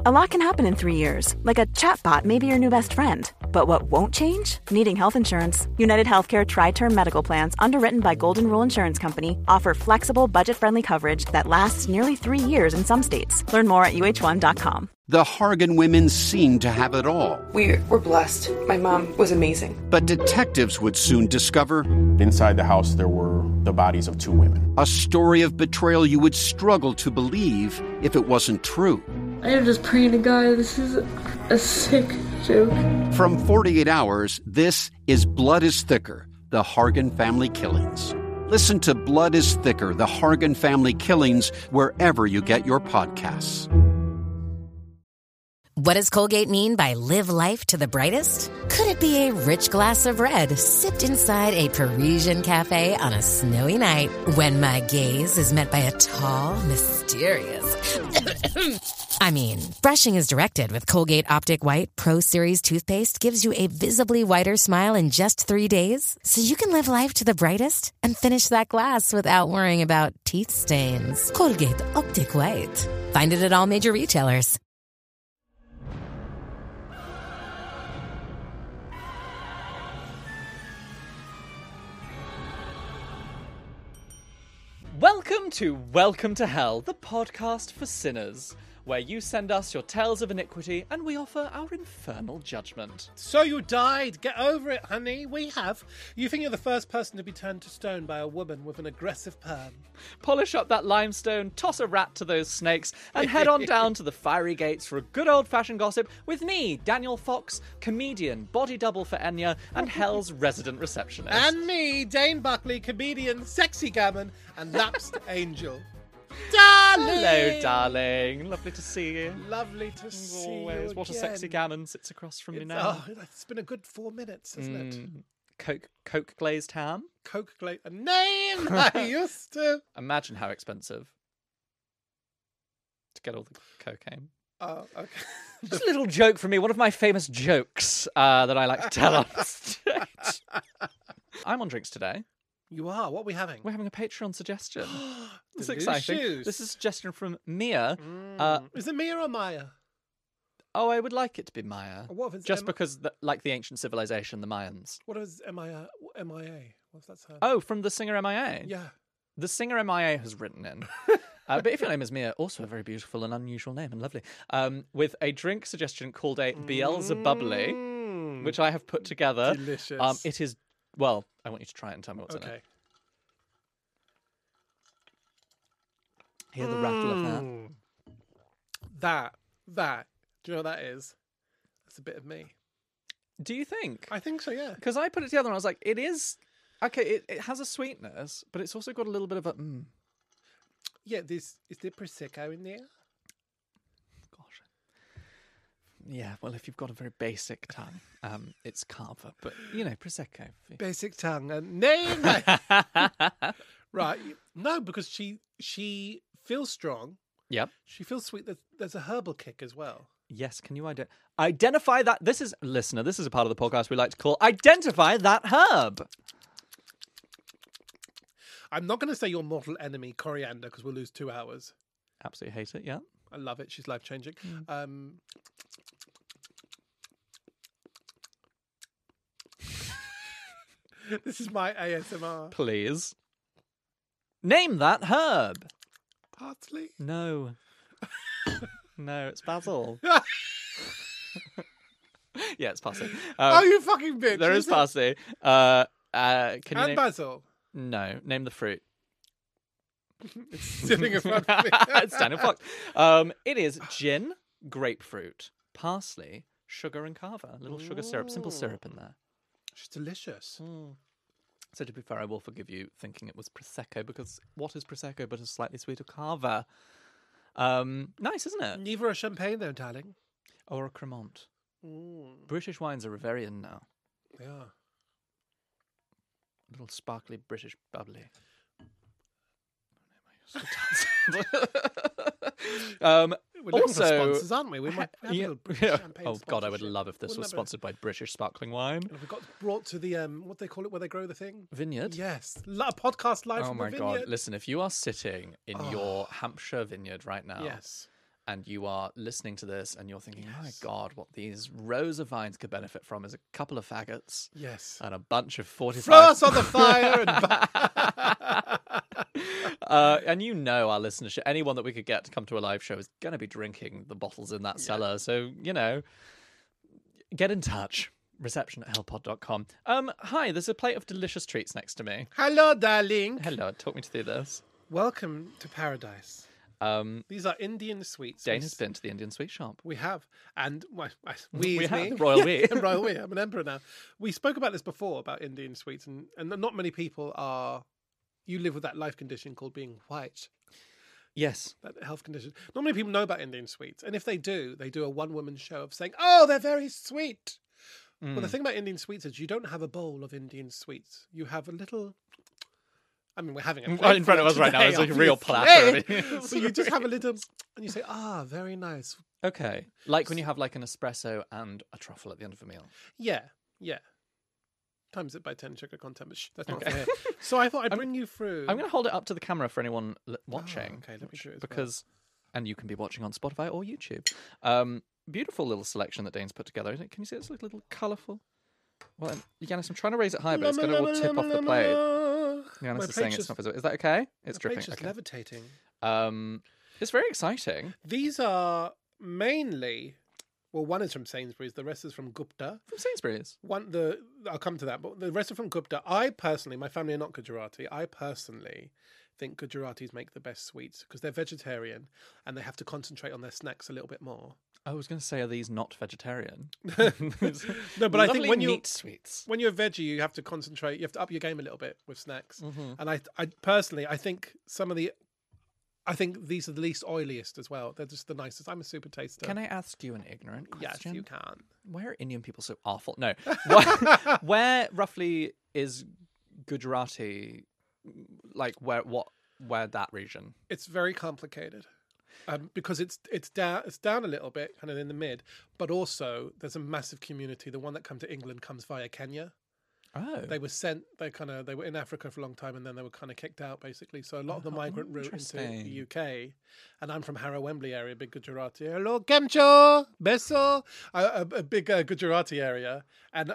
A lot can happen in 3 years, like a chatbot may be your new best friend. But what won't change? Needing health insurance. United Healthcare Tri-Term Medical Plans, underwritten by Golden Rule Insurance Company, offer flexible, budget-friendly coverage that lasts nearly 3 years in some states. Learn more at uh1.com. The Hargan women seemed to have it all. We were blessed. My mom was amazing. But detectives would soon discover... Inside the house, there were the bodies of 2 women. A story of betrayal you would struggle to believe if it wasn't true. I am just praying to God, this is a sick joke. From 48 Hours, this is Blood is Thicker, the Hargan Family Killings. Listen to Blood is Thicker, the Hargan Family Killings, wherever you get your podcasts. What does Colgate mean by live life to the brightest? Could it be a rich glass of red sipped inside a Parisian cafe on a snowy night when my gaze is met by a tall, mysterious... I mean, brushing is directed with Colgate Optic White Pro Series toothpaste gives you a visibly whiter smile in just 3 days, so you can live life to the brightest and finish that glass without worrying about teeth stains. Colgate Optic White. Find it at all major retailers. Welcome to Hell, the podcast for sinners, where you send us your tales of iniquity and we offer our infernal judgment. So you died. Get over it, honey. We have. You think you're the first person to be turned to stone by a woman with an aggressive perm. Polish up that limestone, toss a rat to those snakes, and head on down to the fiery gates for a good old-fashioned gossip with me, Daniel Fox, comedian, body double for Enya, and Hell's resident receptionist. And me, Dane Buckley, comedian, sexy gammon, and lapsed angel. Darling! Hello, darling. Lovely to see you. Lovely to see you again. What a sexy gammon sits across from me now. Oh, it's been a good 4 minutes, hasn't it? Coke glazed ham? Coke glazed... A name I used to... Imagine how expensive to get all the cocaine. Oh, okay. Just a little joke from me. One of my famous jokes that I like to tell on stage. I'm on drinks today. You are? What are we having? We're having a Patreon suggestion. It's Delicious. exciting. This is a suggestion from Mia. Is it Mia or Maya? Oh, I would like it to be Maya. What if it's just because, like the ancient civilization, the Mayans. What is MIA? What's that sound? Oh, from the singer MIA? Yeah. The singer MIA has written in. But if your name is Mia, also a very beautiful and unusual name and lovely, with a drink suggestion called a Beelzebubbly, which I have put together. Delicious. It is, well, I want you to try it and tell me what's in it. Hear the rattle of that. That. Do you know what that is? That's a bit of me. Do you think? I think so, yeah. Because I put it together and I was like, it is... Okay, it has a sweetness, but it's also got a little bit of a... Yeah, is there Prosecco in there? Gosh. Yeah, well, if you've got a very basic tongue, it's Carver. But, you know, Prosecco. Basic tongue. Name Right. No, because she feels strong. Yep. She feels sweet. There's a herbal kick as well. Yes, can you identify that? This is a part of the podcast we like to call Identify That Herb. I'm not going to say your mortal enemy, coriander, because we'll lose 2 hours. Absolutely hate it, yeah. I love it. She's life-changing. This is my ASMR. Please. Name that herb. Parsley? No. No, it's basil. Yeah, it's parsley. Oh, you fucking bitch. There is parsley. Can you name... basil? No. Name the fruit. It's sitting in front of me. It's Daniel Fox. It is gin, grapefruit, parsley, sugar and Carver. A little sugar syrup, simple syrup in there. It's delicious. So to be fair, I will forgive you thinking it was Prosecco, because what is Prosecco but a slightly sweeter Carver? Nice, isn't it? Neither a champagne, though, darling. Or a Cremant. British wines are very in now. They are. A little sparkly British bubbly. We're looking for sponsors, aren't we? We might have a little British champagne Oh God, I would sponsorship. love if this was sponsored by British sparkling wine. And we got brought to the what they call it, where they grow the thing. Vineyard. Yes, a podcast live Oh from my the God! vineyard. Listen, if you are sitting in your Hampshire vineyard right now, yes, and you are listening to this and you're thinking, my God, what these rows of vines could benefit from is a couple of faggots. Yes. And a bunch of 45... Throw us on the fire! And you know our listenership, anyone that we could get to come to a live show is going to be drinking the bottles in that cellar. So, get in touch. reception@hellpod.com. Hi, there's a plate of delicious treats next to me. Hello, darling. Hello, talk me through this. Welcome to paradise. These are Indian sweets. Dane has been to the Indian sweet shop. We have. And We is have, me. the royal we. Royal we. I'm an emperor now. We spoke about this before, about Indian sweets, and not many people are... You live with that life condition called being white. Yes. That health condition. Not many people know about Indian sweets. And if they do a one-woman show of saying, oh, they're very sweet. Well, the thing about Indian sweets is you don't have a bowl of Indian sweets. You have a little... I mean, we're having a plate in front of us right now. It's like a real platter. But you just have a little... And you say, very nice. Okay. Like when you have like an espresso and a truffle at the end of a meal. Yeah. Times it by 10 sugar content, but that's not fair. So I thought I'd bring you through... I'm going to hold it up to the camera for anyone watching. Okay, let me do it because, and you can be watching on Spotify or YouTube. Beautiful little selection that Dane's put together. Can you see it's a little colourful? Well, Yanis, I'm trying to raise it high, but it's going to all tip off the plate. Yanis is saying it's not visible. Is that okay? It's dripping. It's levitating. It's very exciting. These are mainly... Well, one is from Sainsbury's. The rest is from Gupta. From Sainsbury's? I'll come to that, but the rest are from Gupta. I personally, my family are not Gujarati. I personally think Gujaratis make the best sweets because they're vegetarian and they have to concentrate on their snacks a little bit more. I was going to say, are these not vegetarian? No, but I think when you're sweets. When you're a veggie, you have to concentrate. You have to up your game a little bit with snacks. Mm-hmm. And I personally, I think I think these are the least oiliest as well. They're just the nicest. I'm a super taster. Can I ask you an ignorant question? Yes, you can. Why are Indian people so awful? No. Where roughly is Gujarati? Like where that region? It's very complicated. Because it's down a little bit, kind of in the mid, but also there's a massive community. The one that come to England comes via Kenya. Oh, they were sent. They were in Africa for a long time, and then they were kind of kicked out, basically. So a lot of the migrant route into the UK. And I'm from Harrow Wembley area, big Gujarati. Hello, Kemcho, Beso, a big Gujarati area, and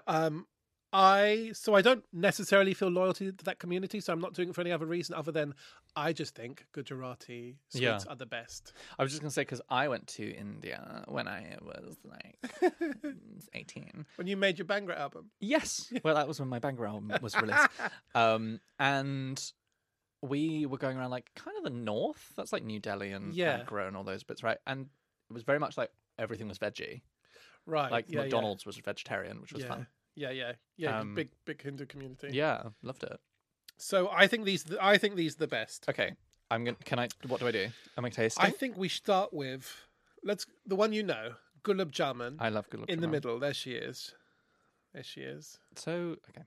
I don't necessarily feel loyalty to that community, so I'm not doing it for any other reason other than I just think Gujarati sweets are the best. I was just going to say, because I went to India when I was like 18. When you made your Bhangra album? Yes. Well, that was when my Bhangra album was released. And we were going around like kind of the north. That's like New Delhi and Agra and all those bits, right? And it was very much like everything was veggie. Right. Like McDonald's was vegetarian, which was fun. Yeah. Big Hindu community. Yeah, loved it. So I think these are the best. Okay, what do I do? Am I tasting? I think we start with the one you know, gulab jamun. I love gulab jamun. In the middle, there she is. So okay.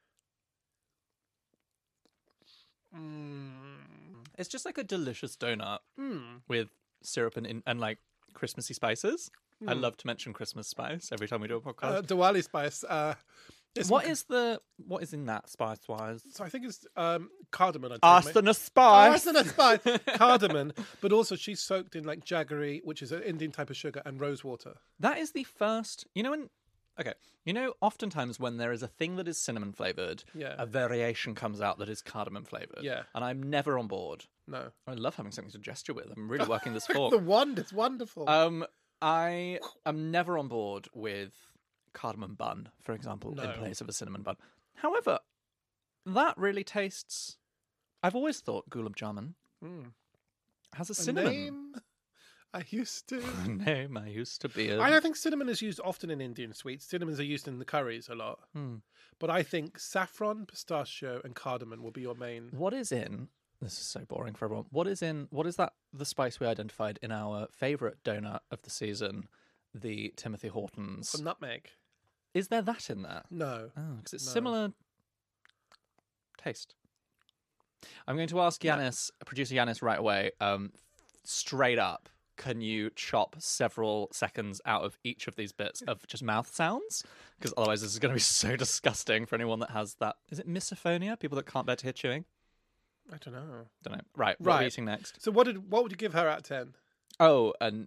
It's just like a delicious donut with syrup and like Christmassy spices. I love to mention Christmas spice every time we do a podcast. Diwali spice. What is in that spice-wise? So I think it's cardamom. Arsenic spice. Cardamom. But also she's soaked in like jaggery, which is an Indian type of sugar, and rose water. That is the first... oftentimes when there is a thing that is cinnamon flavoured, a variation comes out that is cardamom flavoured. Yeah. And I'm never on board. No. I love having something to gesture with. I'm really working this fork. It's wonderful. I am never on board with cardamom bun, for example, in place of a cinnamon bun. However, that really tastes... I've always thought gulab jamun has a cinnamon. Name I used to be a... I don't think cinnamon is used often in Indian sweets. Cinnamons are used in the curries a lot. But I think saffron, pistachio, and cardamom will be your main... What is in... This is so boring for everyone. What is that? The spice we identified in our favourite donut of the season, the Timothy Hortons. A nutmeg. Is there that in there? No. Oh, because it's similar taste. I'm going to ask producer Yanis right away, straight up, can you chop several seconds out of each of these bits of just mouth sounds? Because otherwise this is going to be so disgusting for anyone that has that. Is it misophonia? People that can't bear to hear chewing? I don't know. Right. What are we eating next? So what would you give her out of 10? Oh, and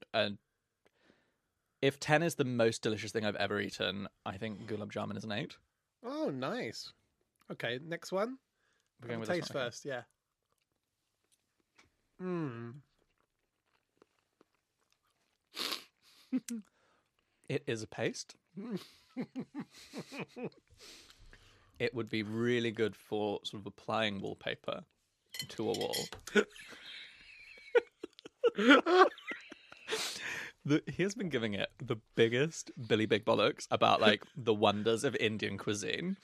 if 10 is the most delicious thing I've ever eaten, I think gulab jamun is an 8. Oh, nice. Okay, next one. We're going with Taste this one, okay. first, yeah. Mmm. It is a paste. It would be really good for sort of applying wallpaper to a wall. He has been giving it the biggest Billy Big Bollocks about like the wonders of Indian cuisine.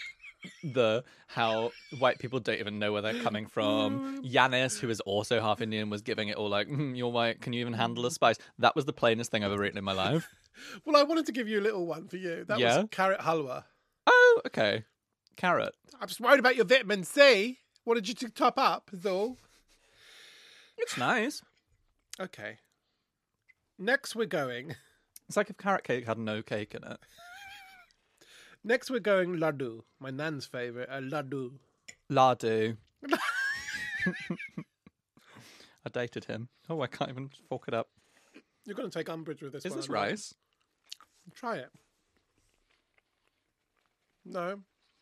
How white people don't even know where they're coming from. Yanis, who is also half Indian, was giving it all like, you're white, can you even handle a spice? That was the plainest thing I've ever eaten in my life. Well, I wanted to give you a little one for you. That was carrot halwa. Oh, okay. Carrot. I'm just worried about your vitamin C. Wanted you to top up, is all. It's nice. Okay. Next we're going... It's like if carrot cake had no cake in it. Next we're going laddu. My nan's favourite, a laddu. Lardu. I dated him. Oh, I can't even fork it up. You're going to take umbrage with this Is one. this rice? Try it. No.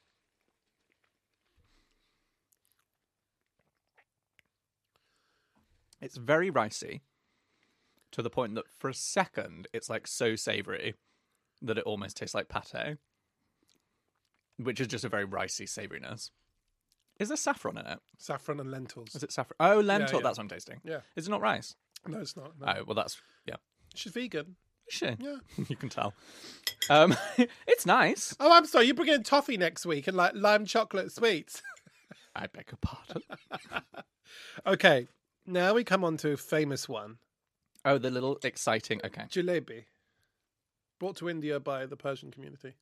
It's very ricey to the point that for a second it's like so savoury that it almost tastes like pate, which is just a very ricey savouriness. Is there saffron in it? Saffron and lentils. Is it saffron? Oh, lentil. Yeah. That's what I'm tasting. Yeah. Is it not rice? No, it's not. No. Oh, well, that's... Yeah. She's vegan. Is she? Yeah. You can tell. It's nice. Oh, I'm sorry. You're bringing toffee next week and like lime chocolate sweets. I beg your pardon. Okay. Now we come on to a famous one. Oh, the little exciting... Okay. Jalebi. Brought to India by the Persian community.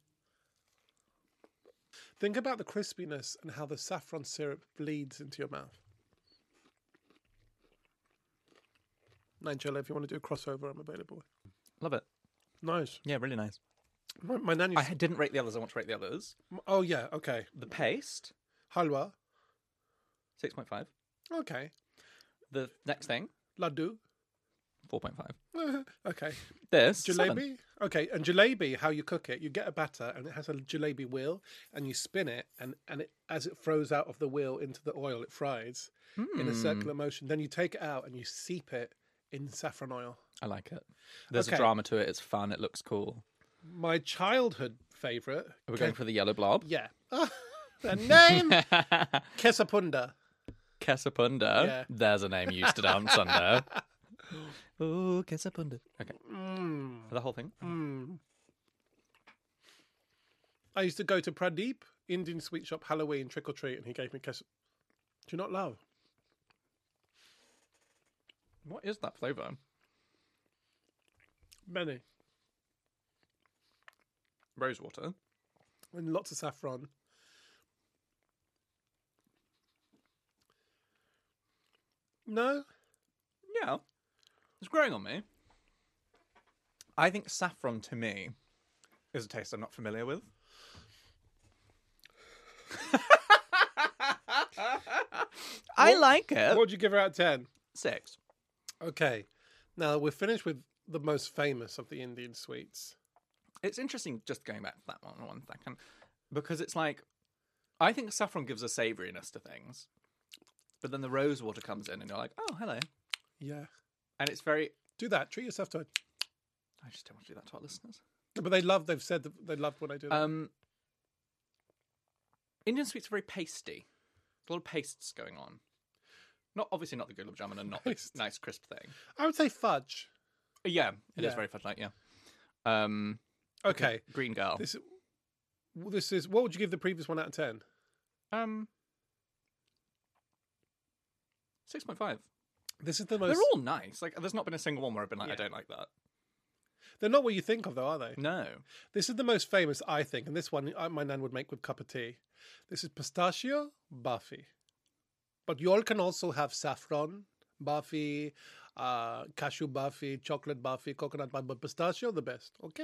Think about the crispiness and how the saffron syrup bleeds into your mouth. Nigella, if you want to do a crossover, I'm available. Love it. Nice. Yeah, really nice. My nan used I didn't rate the others. I want to rate the others. Oh, yeah. Okay. The paste, Halwa. 6.5. Okay. The next thing, Laddu. 4.5. Okay. This, Jalebi? 7. Okay, and jalebi, how you cook it, you get a batter and it has a jalebi wheel and you spin it and as it throws out of the wheel into the oil, it fries in a circular motion. Then you take it out and you seep it in saffron oil. I like it. There's a Okay. drama to it. It's fun. It looks cool. My childhood favourite. Are we going for the yellow blob? Yeah. The name? Kesapunda. Kesapunda. Yeah. There's a name you used to dance under. Oh, Kesapunda. Okay. The whole thing? I used to go to Pradeep, Indian sweet shop, Halloween, trick or treat, and he gave me Do you not love? What is that flavour? Many. Rosewater. And lots of saffron. No? Yeah. It's growing on me. I think saffron, to me, is a taste I'm not familiar with. I like it. What would you give her out of 10? 6. Okay. Now, we're finished with the most famous of the Indian sweets. It's interesting, just going back to that one second, because it's like, I think saffron gives a savouriness to things, but then the rosewater comes in and you're like, oh, hello. Yeah. And it's very... Do that. Treat yourself to it. I just don't want to do that to our listeners. But they've said that they loved when I do that. Indian sweets are very pasty. A lot of pastes going on. Obviously not the gulab jamun and not the nice crisp thing. I would say fudge. Yeah, it is Yeah. very fudge-like, yeah. Okay. Green girl. This is... What would you give the previous one out of 10? 6.5. This is the most... They're all nice. Like, there's not been a single one where I've been like, I don't like that. They're not what you think of, though, are they? No. This is the most famous, I think, and this one my nan would make with a cup of tea. This is pistachio barfi. But you all can also have saffron barfi, cashew barfi, chocolate barfi, coconut barfi, but pistachio the best, okay?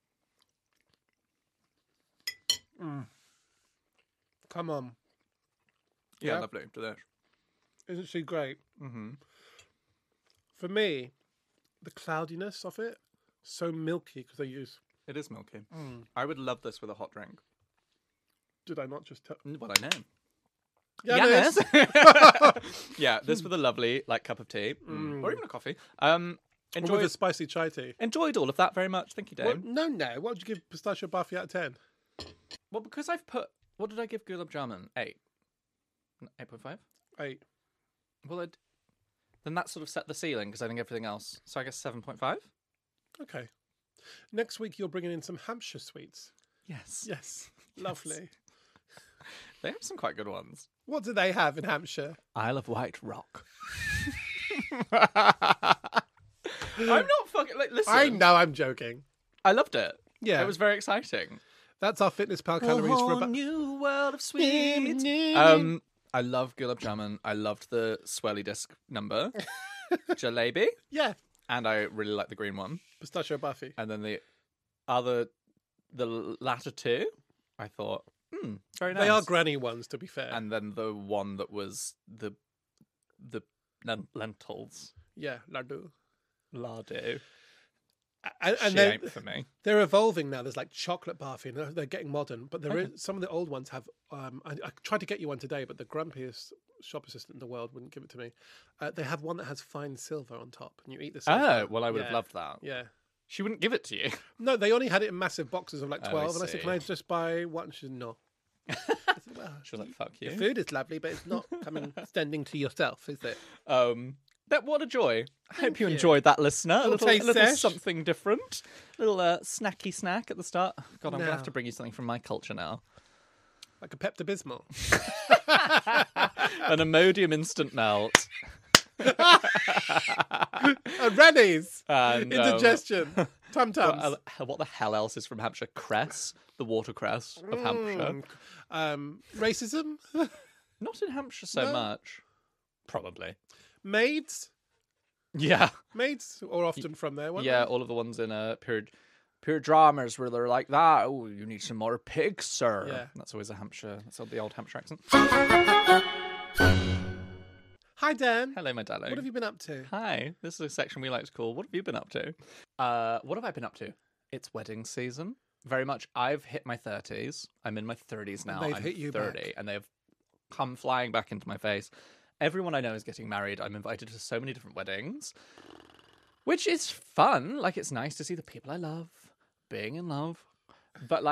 Come on. Yeah, Yeah. lovely. Delish. Isn't she great? Mm-hmm. For me, the cloudiness of it. So milky because they use. It is milky. I would love this with a hot drink. Did I not just tell? Well, I know. Yes. Yeah, this with a lovely cup of tea or even a coffee. With a spicy chai tea. Enjoyed all of that very much. Thank you, Dave. No. What would you give Pistachio Barfi out of 10? Well, because I've put... What did I give Gulab Jamun? 8. 8.5? 8. Well, then that sort of set the ceiling because I think everything else... So I guess 7.5? Okay. Next week you're bringing in some Hampshire sweets. Yes. Lovely. They have some quite good ones. What do they have in Hampshire? Isle of Wight Rock. I'm not fucking... listen. I know, I'm joking. I loved it. Yeah. It was very exciting. That's our Fitness Pal calories for about... new world of sweets. I love Gulab Jamun. I loved the swirly disc number. Jalebi. Yeah. And I really like the green one. Pistachio Barfi. And then the latter two, I thought, very nice. They are granny ones, to be fair. And then the one that was the lentils. Yeah, lardu. Lardu. And She ain't for me. They're evolving now. There's chocolate barfi, and they're getting modern. But there is some of the old ones have. I tried to get you one today, but the grumpiest shop assistant in the world wouldn't give it to me. They have one that has fine silver on top, and you eat the silver. Oh, well, I would have loved that. Yeah. She wouldn't give it to you. No, they only had it in massive boxes of 12, and I said, see. "Can I just buy one?" She said, "No." I said, well, She was like, "Fuck you." the food is lovely, but it's not coming standing to yourself, is it? What a joy. I hope you enjoyed that, listener. A little sesh. something different. A little snacky snack at the start. God, I'm going to Now. have to bring you something from my culture now. Like a Pepto-Bismol. An Imodium instant melt. And Rennie's. And, Indigestion. Tum-tums. What the hell else is from Hampshire? Cress. The watercress of Hampshire. Racism. Not in Hampshire so much. Probably. Maids. Yeah. Maids are often from there, weren't Yeah, they? all of the ones in period dramas where they're like that. Oh, you need some more pigs, sir. Yeah. That's always a Hampshire. That's the old Hampshire accent. Hi, Dan. Hello, my darling. What have you been up to? Hi. This is a section we like to call "What have you been up to?" What have I been up to? It's wedding season. Very much. I've hit my 30s. I'm in my 30s now. They've I'm hit you 30, back. and they've come flying back into my face. Everyone I know is getting married. I'm invited to so many different weddings, which is fun. It's nice to see the people I love being in love. But,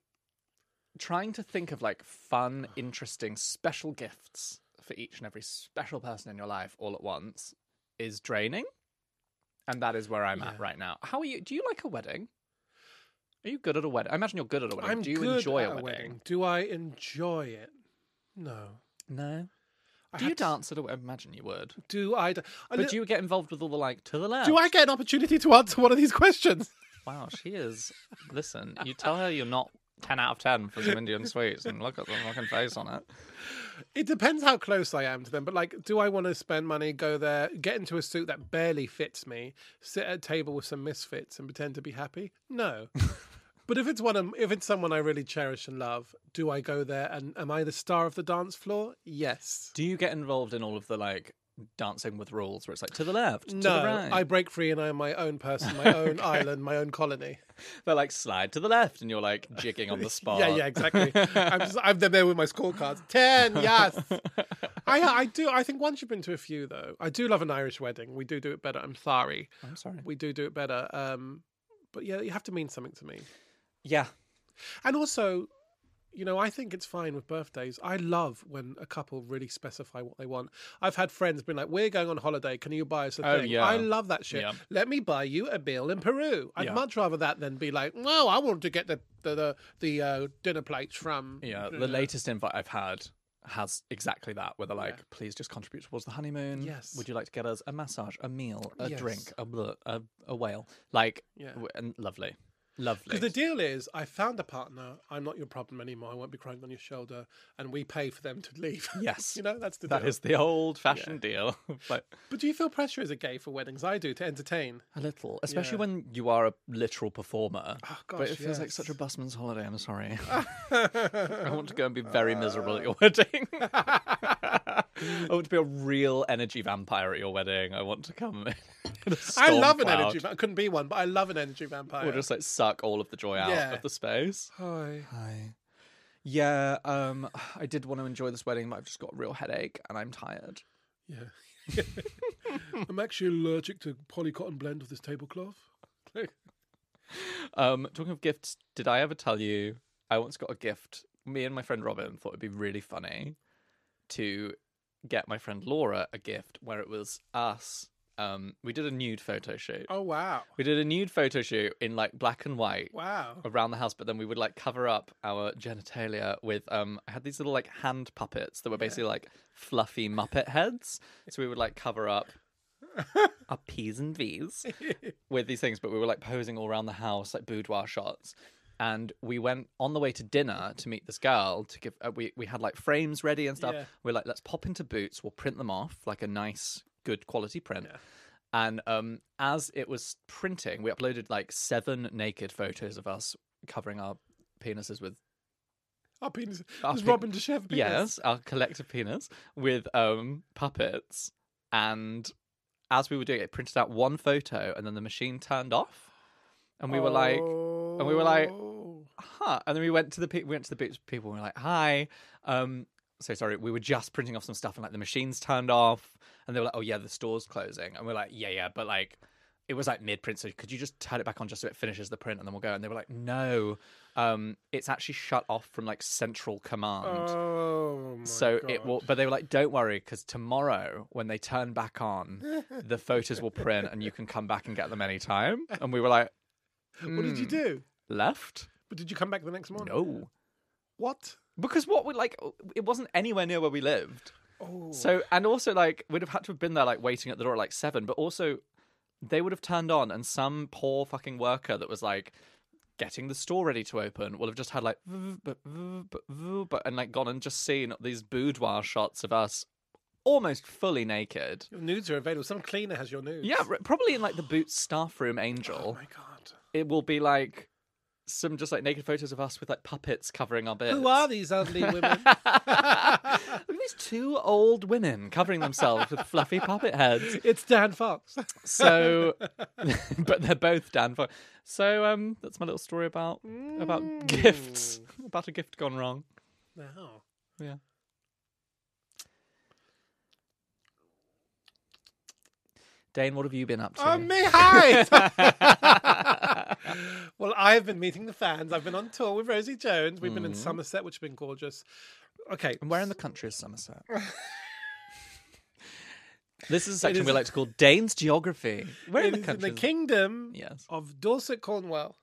trying to think of, fun, interesting, special gifts for each and every special person in your life all at once is draining. And that is where I'm at right now. How are you? Do you like a wedding? Are you good at a wedding? I imagine you're good at a wedding. Do you enjoy a wedding? Do I enjoy it? No. No. Do you dance at a wedding? I imagine you would. Do I? But do you get involved with all the to the left? Do I get an opportunity to answer one of these questions? Wow, she is. Listen, you tell her you're not 10 out of 10 for some Indian sweets and look at the fucking face on it. It depends how close I am to them. But do I want to spend money, go there, get into a suit that barely fits me, sit at a table with some misfits and pretend to be happy? No. But if it's someone I really cherish and love, do I go there and am I the star of the dance floor? Yes. Do you get involved in all of the dancing with rules where it's to the left, to the No, right? I break free and I am my own person, my own island, my own colony. They're slide to the left and you're jigging on the spot. Yeah, exactly. I'm there with my scorecards. 10, yes. I do. I think once you've been to a few, though, I do love an Irish wedding. We do it better. I'm sorry. We do it better. But yeah, you have to mean something to me. Yeah. And also, I think it's fine with birthdays. I love when a couple really specify what they want. I've had friends been like, we're going on holiday. Can you buy us a thing? Yeah. I love that shit. Yeah. Let me buy you a meal in Peru. I'd much rather that than be like, no, I want to get the dinner plates from... Yeah, the latest invite I've had has exactly that, where they're please just contribute towards the honeymoon. Yes. Would you like to get us a massage, a meal, a Yes. drink, a whale? And lovely. Lovely. Because the deal is, I found a partner. I'm not your problem anymore. I won't be crying on your shoulder, and we pay for them to leave. Yes, that's the deal. That is the old-fashioned deal. But do you feel pressure as a gay for weddings? I do, to entertain. A little, especially when you are a literal performer. Oh, gosh, but it feels like yes. such a busman's holiday. I'm sorry. I want to go and be very miserable at your wedding. I want to be a real energy vampire at your wedding. I want to come in a I love an storm energy. cloud. I couldn't be one, but I love an energy vampire. We'll just like suck all of the joy out Yeah. of the space. Hi. Hi. Yeah, I did want to enjoy this wedding, but I've just got a real headache and I'm tired. Yeah. I'm actually allergic to polycotton blend of this tablecloth. Talking of gifts, did I ever tell you I once got a gift? Me and my friend Robin thought it'd be really funny to get my friend Laura a gift where it was us. We did a nude photo shoot. Oh, wow. We did a nude photo shoot in like black and white. Wow. Around the house, but then we would like cover up our genitalia with I had these little like hand puppets that were basically like fluffy Muppet heads. So we would like cover up our P's and V's with these things, but we were like posing all around the house, like boudoir shots. And we went on the way to dinner to meet this girl to give. We had like frames ready and stuff. Yeah. We're like, let's pop into Boots. We'll print them off like a nice, good quality print. Yeah. And as it was printing, we uploaded like 7 naked photos of us covering our penises with. Our penis. Our Does pe- Robin just have a penis? Yes, our collective penis with puppets. And as we were doing it, it printed out one photo, and then the machine turned off, and we were like, huh. And then we went to the Boots people, and we were like, hi. So sorry, we were just printing off some stuff, and like the machines turned off, and they were like, oh yeah, the store's closing, and we're like, yeah, but like it was like mid-print, so could you just turn it back on just so it finishes the print, and then we'll go. And they were like, no, it's actually shut off from like central command. Oh my So God. it will, but they were like, don't worry, because tomorrow when they turn back on, the photos will print, and you can come back and get them anytime. And we were like, What did you do? left? But did you come back the next morning? No. What? Because what we like, it wasn't anywhere near where we lived. Oh. So, and also like, we'd have had to have been there like waiting at the door at like 7, but also they would have turned on, and some poor fucking worker that was like getting the store ready to open will have just had like, and like gone and just seen these boudoir shots of us almost fully naked. Your nudes are available. Some cleaner has your nudes. Yeah, probably in like the Boots staff room, Angel. Oh my God. It will be like some just like naked photos of us with like puppets covering our bits. Who are these elderly women? Look at these 2 old women covering themselves with fluffy puppet heads. It's Dan Fox. So, but they're both Dan Fox. So that's my little story about gifts, about a gift gone wrong. Wow. Yeah. Dane, what have you been up to? Oh, me, hi! Well, I've been meeting the fans. I've been on tour with Rosie Jones. We've been in Somerset, which has been gorgeous. Okay. And where in the country is Somerset? This is a section is- we like to call Dane's Geography. Where in It the is in country? the kingdom Yes. of Dorset, Cornwall.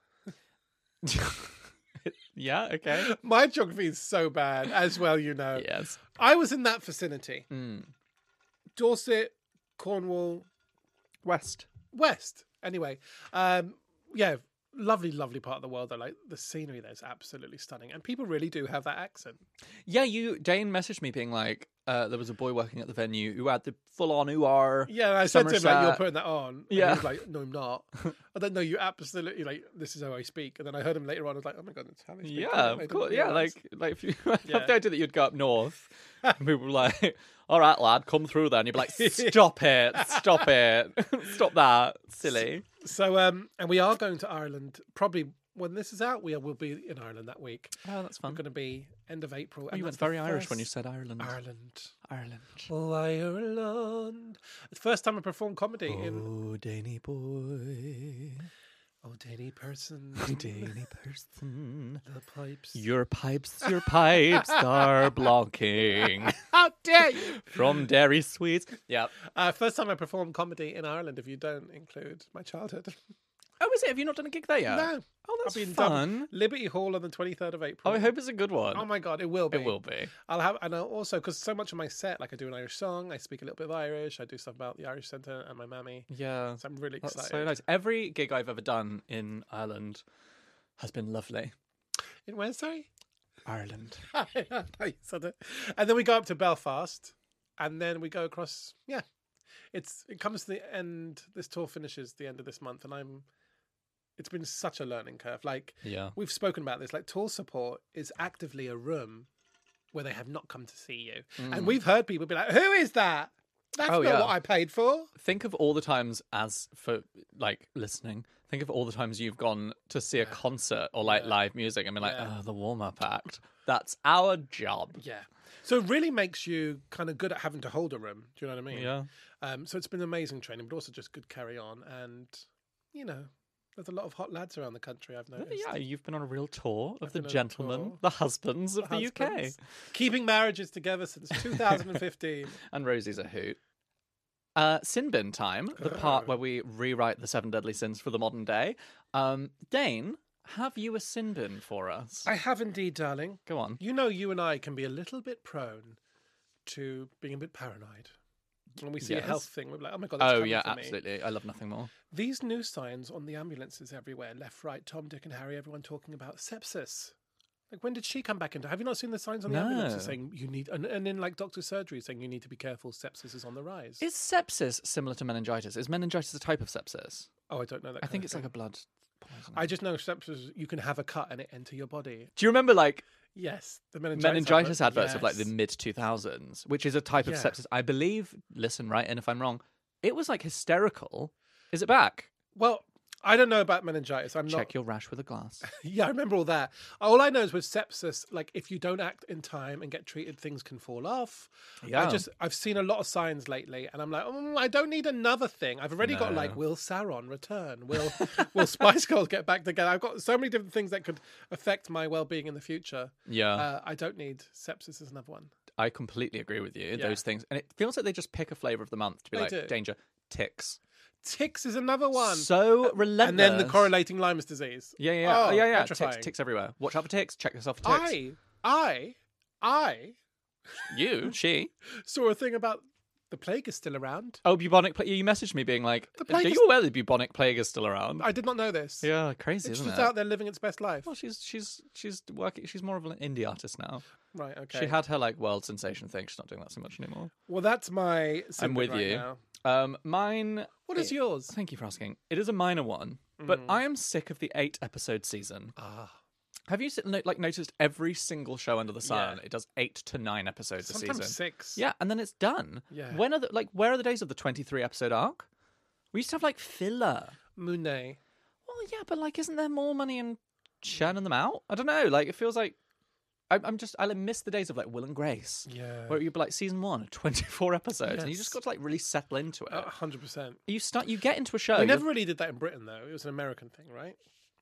Yeah, okay. My geography is so bad, as well you know. Yes. I was in that vicinity. Mm. Dorset, Cornwall, West. West. Anyway, yeah, lovely, lovely part of the world. I like the scenery there is absolutely stunning, and people really do have that accent. Yeah, Dane messaged me being like, there was a boy working at the venue who had the full-on ooh-ah. Yeah, and I said to him, like, you're Somerset. putting that on. And Yeah. he was like, no, I'm not. I don't know, you absolutely, like, this is how I speak. And then I heard him later on, I was like, oh my God, that's how I speak. Yeah, I of didn't course. Yeah, realise. like if you I Yeah. love the idea that you'd go up north and people were like, all right, lad, come through then. You'd be like, stop it, stop that, silly. So, and we are going to Ireland, probably when this is out, we will be in Ireland that week. Oh, that's We're fun. going to be end of April. Oh, you went very Irish when you said Ireland. Ireland. Ireland. Ireland. It's the first time I performed comedy in... Oh, Danny boy. Oh, Danny person. Danny person. The pipes. Your pipes are blocking How dare you! from dairy sweets. Yeah. First time I performed comedy in Ireland, if you don't include my childhood. Oh, is it? Have you not done a gig there yet? No. Oh, that's I've been fun. Liberty Hall on the 23rd of April. Oh, I hope it's a good one. Oh my God, it will be. It will be. I'll have, and I'll also, because so much of my set, like I do an Irish song, I speak a little bit of Irish, I do stuff about the Irish Centre and my mammy. Yeah. So I'm really That's excited. so nice. Every gig I've ever done in Ireland has been lovely. In where, sorry? Ireland. You said it. And then we go up to Belfast, and then we go across. Yeah, it comes to the end. This tour finishes the end of this month, and it's been such a learning curve. Like, Yeah. we've spoken about this. Like, tour support is actively a room where they have not come to see you. And we've heard people be like, who is that? That's not what I paid for. Think of all the times listening. Think of all the times you've gone to see a concert or live music and be like, oh, the warm-up act. That's our job. Yeah. So it really makes you kind of good at having to hold a room. Do you know what I mean? Yeah. So it's been amazing training, but also just good carry on. And, there's a lot of hot lads around the country, I've noticed. Yeah, you've been on a real tour of the gentlemen, the husbands of the UK. Keeping marriages together since 2015. And Rosie's a hoot. Sin bin time, the part where we rewrite the 7 deadly sins for the modern day. Dane, have you a sin bin for us? I have indeed, darling. Go on. You know, you and I can be a little bit prone to being a bit paranoid. When we see a health thing, we're like, oh my God, that's coming for me. Absolutely. I love nothing more. These new signs on the ambulances everywhere, left, right, Tom, Dick and Harry, everyone talking about sepsis. Like, when did she come back into? Have you not seen the signs on the ambulances saying you need, and in like doctor's surgery saying you need to be careful, sepsis is on the rise? Is sepsis similar to meningitis? Is meningitis a type of sepsis? Oh, I don't know that. I think it's like a blood poisoning. I just know sepsis, you can have a cut and it enter your body. Do you remember Yes, the meningitis adverts of the mid 2000s, which is a type of sepsis? I believe. Listen, right, and if I'm wrong, it was hysterical. Is it back? Well, I don't know about meningitis. Check your rash with a glass. Yeah, I remember all that. All I know is with sepsis, if you don't act in time and get treated, things can fall off. Yeah. I've seen a lot of signs lately, and I'm like, I don't need another thing. I've already got will Sauron return? Will Spice Girls get back together? I've got so many different things that could affect my well-being in the future. Yeah. I don't need sepsis as another one. I completely agree with you. Those things, and it feels like they just pick a flavour of the month to be danger. Ticks. Ticks is another one. So relentless. And then the correlating Lyme's disease. Yeah. Yeah. Ticks everywhere. Watch out for ticks. Check yourself for ticks. I she saw a thing about the plague is still around. Oh, bubonic plague. You messaged me being like, are you aware the bubonic plague is still around? I did not know this. Yeah, crazy, isn't it? It's just out there living its best life. Well, she's working. She's more of an indie artist now. Right, okay. She had her world sensation thing. She's not doing that so much anymore. Well, that's my I'm with you. Now. Mine. What is yours? Thank you for asking. It is a minor one, but I am sick of the 8-episode season. Have you noticed every single show under the sun? Yeah. It does 8 to 9 episodes a season. Sometimes 6. Yeah, and then it's done. Yeah. When are where are the days of the 23 episode arc? We used to have filler. Monet. Well, yeah, but isn't there more money in churning them out? I don't know. It feels like I miss the days of Will and Grace. Yeah. Where you'd be season 1, 24 episodes, and you just got to really settle into it. 100%. You get into a show. We never really did that in Britain though. It was an American thing, right?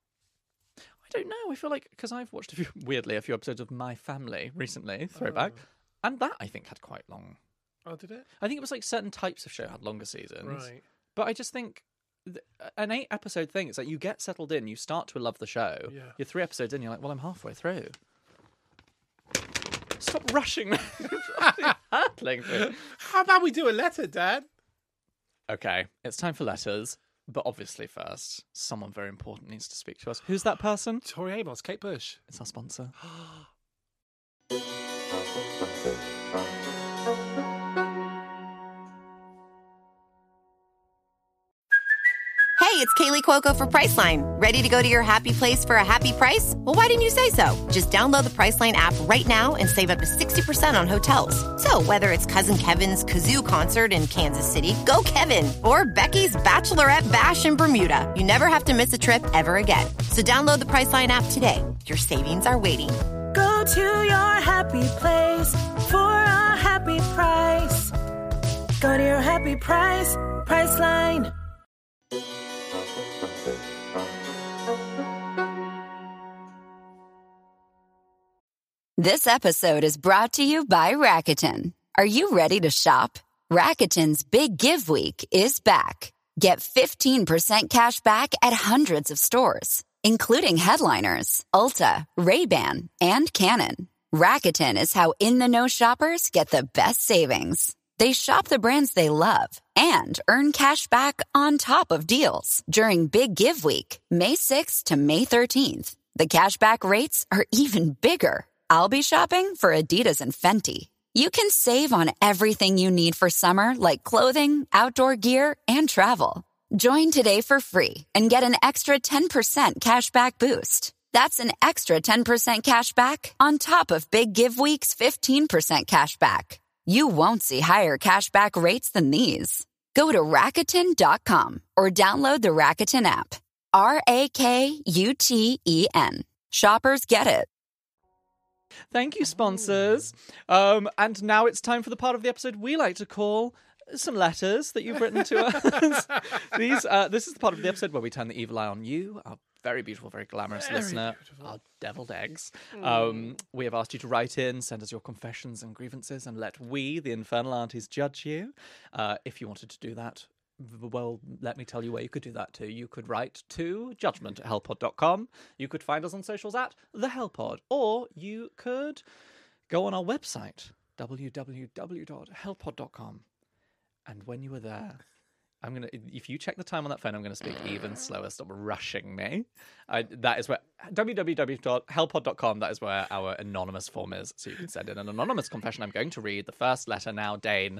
I don't know. I feel because I've watched a few episodes of My Family recently, throwback, and that I think had quite long. Oh, did it? I think it was certain types of show had longer seasons. Right. But I just think an 8-episode thing, it's you get settled in, you start to love the show. Yeah. You're 3 episodes in, you're like, well, I'm halfway through. Stop rushing. Hurtling through. How about we do a letter, Dad? Okay, it's time for letters. But obviously first, someone very important needs to speak to us. Who's that person? Tori Amos, Kate Bush. It's our sponsor. Hey, it's Kaylee Cuoco for Priceline. Ready to go to your happy place for a happy price? Well, why didn't you say so? Just download the Priceline app right now and save up to 60% on hotels. So whether it's Cousin Kevin's Kazoo Concert in Kansas City, go Kevin, or Becky's Bachelorette Bash in Bermuda, you never have to miss a trip ever again. So download the Priceline app today. Your savings are waiting. Go to your happy place for a happy price. Go to your happy price, Priceline. This episode is brought to you by Rakuten. Are you ready to shop? Rakuten's Big Give Week is back. Get 15% cash back at hundreds of stores, including headliners, Ulta, Ray-Ban, and Canon. Rakuten is how in-the-know shoppers get the best savings. They shop the brands they love and earn cash back on top of deals during Big Give Week, May 6th to May 13th. The cashback rates are even bigger. I'll be shopping for Adidas and Fenty. You can save on everything you need for summer, like clothing, outdoor gear, and travel. Join today for free and get an extra 10% cashback boost. That's an extra 10% cash back on top of Big Give Week's 15% cash back. You won't see higher cash back rates than these. Go to Rakuten.com or download the Rakuten app. RAKUTEN. Shoppers get it. Thank you, sponsors. And now it's time for the part of the episode we like to call some letters that you've written to us. This is the part of the episode where we turn the evil eye on you, our very beautiful, very glamorous listener, our deviled eggs. We have asked you to write in, send us your confessions and grievances, and let we, the infernal aunties, judge you. If you wanted to do that, well, let me tell you where you could do that too. You could write to judgment@hellpod.com. You could find us on socials at The Hellpod. Or you could go on our website, www.hellpod.com. And when you were there, if you check the time on that phone, I'm going to speak even slower. Stop rushing me. That is where, www.hellpod.com, that is where our anonymous form is. So you can send in an anonymous confession. I'm going to read the first letter now, Dane.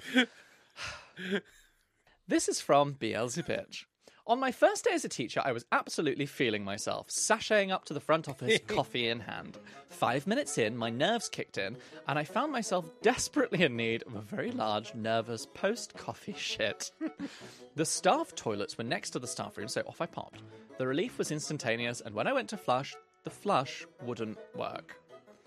This is from Beelzebitch. On my first day as a teacher, I was absolutely feeling myself, sashaying up to the front office, coffee in hand. 5 minutes in, my nerves kicked in, and I found myself desperately in need of a very large, nervous post-coffee shit. The staff toilets were next to the staff room, so off I popped. The relief was instantaneous, and when I went to flush, the flush wouldn't work.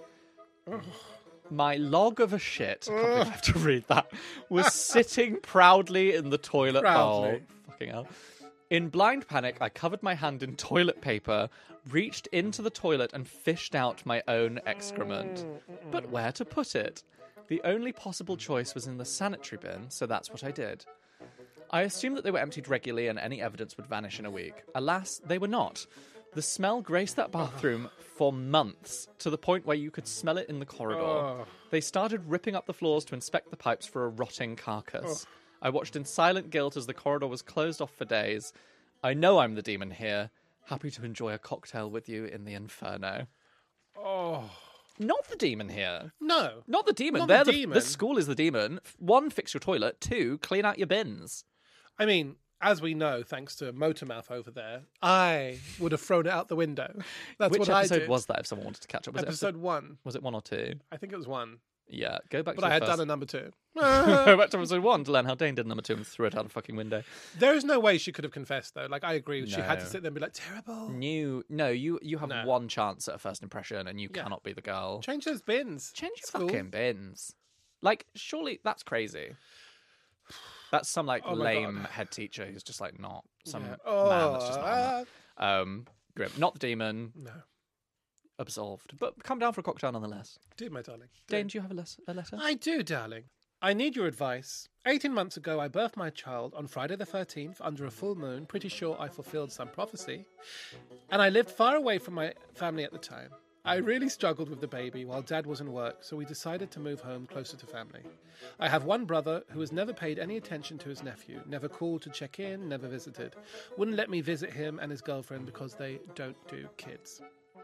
My log of a shit, I can't believe I have to read that, was sitting proudly in the toilet bowl. Fucking hell. In blind panic, I covered my hand in toilet paper, reached into the toilet and fished out my own excrement. But where to put it? The only possible choice was in the sanitary bin, so that's what I did. I assumed that they were emptied regularly and any evidence would vanish in a week. Alas, they were not. The smell graced that bathroom for months, to the point where you could smell it in the corridor. They started ripping up the floors to inspect the pipes for a rotting carcass. I watched in silent guilt as the corridor was closed off for days. I know I'm the demon here. Happy to enjoy a cocktail with you in the inferno. Not the demon here. No. Not the demon. Not the demon. The school is the demon. 1, fix your toilet. 2, clean out your bins. I mean, as we know, thanks to Motormouth over there, I would have thrown it out the window. That's Which what I did. Which episode was that, if someone wanted to catch up? Was episode 1. Was it 1 or 2? I think it was 1. Yeah, go back to But the I had first... done a number 2. Go back to episode 1 to learn how Dane did number 2 and threw it out a fucking window. There is no way she could have confessed, though. Like, I agree. She had to sit there and be like, terrible. You have one chance at a first impression and you cannot be the girl. Change those bins. Change your fucking bins. Like, surely that's crazy. That's some, like, lame head teacher who's just, like, not some man that's just not on that. Grim. Not the demon. No. Absolved. But come down for a cocktail nonetheless. Do, my darling. Dane, do you have a letter? I do, darling. I need your advice. 18 months ago, I birthed my child on Friday the 13th under a full moon. Pretty sure I fulfilled some prophecy. And I lived far away from my family at the time. I really struggled with the baby while Dad was in work, so we decided to move home closer to family. I have one brother who has never paid any attention to his nephew, never called to check in, never visited. Wouldn't let me visit him and his girlfriend because they don't do kids.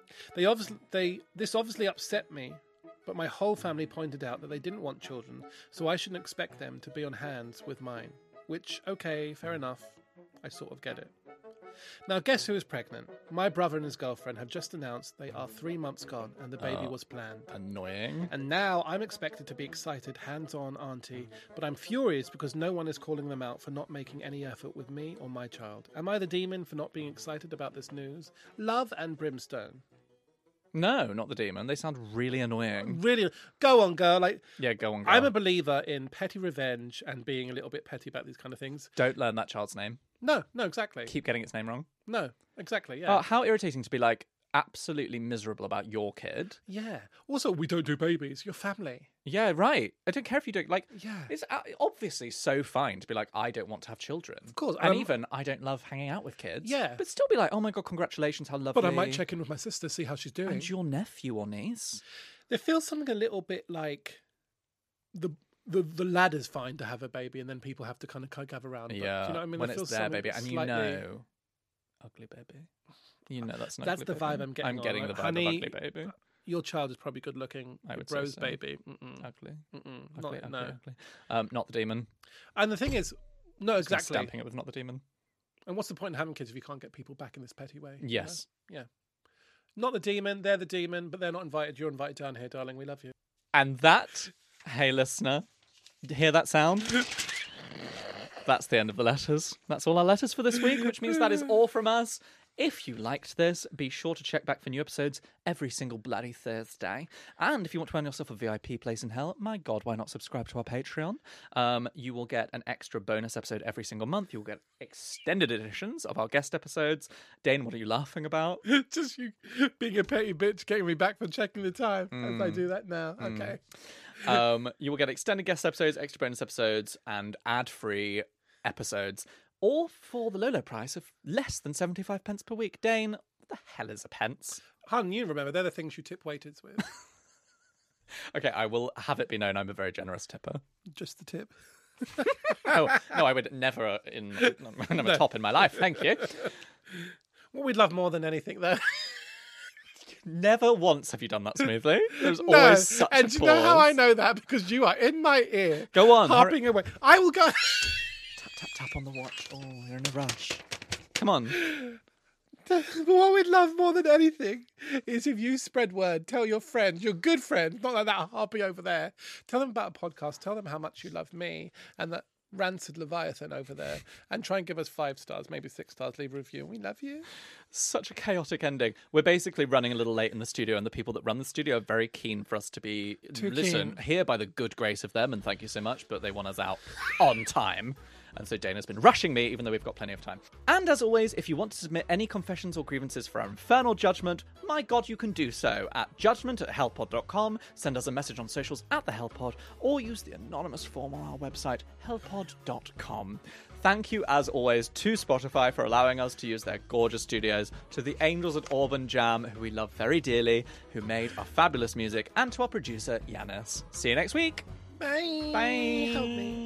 This obviously upset me, but my whole family pointed out that they didn't want children, so I shouldn't expect them to be on hands with mine. Which, okay, fair enough. I sort of get it. Now, guess who is pregnant? My brother and his girlfriend have just announced they are 3 months gone and the baby was planned. Annoying. And now I'm expected to be excited, hands-on auntie, but I'm furious because no one is calling them out for not making any effort with me or my child. Am I the demon for not being excited about this news? Love and brimstone. No, not the demon. They sound really annoying. Really? Go on, girl. Yeah, go on, girl. I'm a believer in petty revenge and being a little bit petty about these kind of things. Don't learn that child's name. No, exactly. Keep getting its name wrong. No, exactly, yeah. How irritating to be, like, absolutely miserable about your kid. Yeah. Also, we don't do babies. Your family. Yeah, right. I don't care if you don't, like... Yeah. It's obviously so fine to be like, I don't want to have children. Of course. And even, I don't love hanging out with kids. Yeah. But still be like, oh my God, congratulations, how lovely. But I might check in with my sister, see how she's doing. And your nephew or niece. There feels something a little bit like... The ladder's fine to have a baby, and then people have to kind of gather around. But, Yeah, do you know what I mean? when it's their baby, and slightly... you know, ugly baby. You know that's not. That's the vibe I'm getting. I'm getting on. the vibe Honey, of ugly baby. Your child is probably good looking. I would Rose say so. baby. Ugly. Ugly. Not the demon. And the thing is, no, exactly. Stamping it with not the demon. And what's the point in having kids if you can't get people back in this petty way? Yes. You know? Yeah. Not the demon, they're the demon, but they're not invited. You're invited down here, darling. We love you. And that, hey listener, hear that sound? That's the end of the letters. That's all our letters for this week, which means that is all from us. If you liked this, be sure to check back for new episodes every single bloody Thursday. And if you want to earn yourself a VIP place in hell, my God, why not subscribe to our Patreon? You will get an extra bonus episode every single month. You'll get extended editions of our guest episodes. Dane, what are you laughing about? Just you being a petty bitch, getting me back for checking the time as I do that now. Okay. You will get extended guest episodes, extra bonus episodes, and ad-free episodes. All for the low price of less than 75 pence per week. Dane, what the hell is a pence? Hun, you remember, they're the things you tip waiters with. Okay, I will have it be known I'm a very generous tipper. Just the tip. No, I would never I'm a top in my life, thank you. What we'd love more than anything, though. Never once have you done that smoothly. There's always such a pause. And do you know how I know that? Because you are in my ear. Go on. Harping away. I will go... Tap on the watch. Oh, you're in a rush. Come on. What we'd love more than anything is if you spread word, tell your friends, your good friends, not like that harpy over there. Tell them about a podcast. Tell them how much you love me and that rancid Leviathan over there. And try and give us 5 stars, maybe 6 stars. Leave a review. We love you. Such a chaotic ending. We're basically running a little late in the studio, and the people that run the studio are very keen for us to be here by the good grace of them, and thank you so much, but they want us out on time. And so Dana's been rushing me, even though we've got plenty of time. And as always, if you want to submit any confessions or grievances for our infernal judgment, my God, you can do so at judgment@hellpod.com, send us a message on socials @thehellpod, or use the anonymous form on our website, hellpod.com. Thank you, as always, to Spotify for allowing us to use their gorgeous studios, to the angels at Auburn Jam, who we love very dearly, who made our fabulous music, and to our producer, Yanis. See you next week. Bye. Bye. Help me.